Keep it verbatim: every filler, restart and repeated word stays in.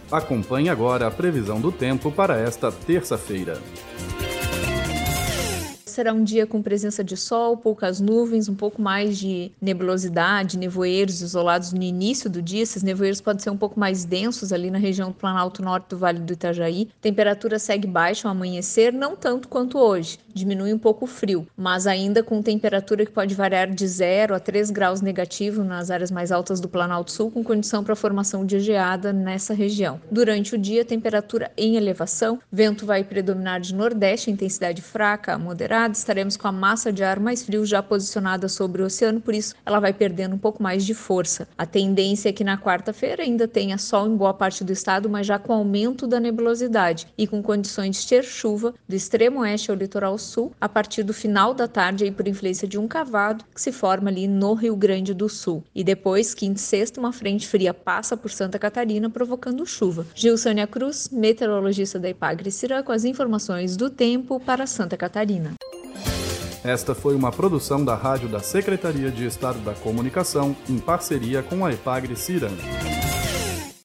Acompanhe agora a previsão do tempo para esta terça-feira. Será um dia com presença de sol, poucas nuvens, um pouco mais de nebulosidade, nevoeiros isolados no início do dia. Esses nevoeiros podem ser um pouco mais densos ali na região do Planalto Norte do Vale do Itajaí. Temperatura segue baixa ao amanhecer, não tanto quanto hoje. Diminui um pouco o frio, mas ainda com temperatura que pode variar de zero a três graus negativo nas áreas mais altas do Planalto Sul, com condição para a formação de geada nessa região. Durante o dia, temperatura em elevação, vento vai predominar de nordeste, intensidade fraca a moderada. Estaremos com a massa de ar mais frio já posicionada sobre o oceano, por isso ela vai perdendo um pouco mais de força. A tendência é que na quarta-feira ainda tenha sol em boa parte do estado, mas já com aumento da nebulosidade e com condições de ter chuva do extremo oeste ao litoral sul a partir do final da tarde, aí por influência de um cavado que se forma ali no Rio Grande do Sul. E depois, quinta e sexta, uma frente fria passa por Santa Catarina, provocando chuva. Gilsânia Cruz, meteorologista da Ipagre-Cirã, com as informações do tempo para Santa Catarina. Esta foi uma produção da Rádio da Secretaria de Estado da Comunicação, em parceria com a Ipagre-Cirã.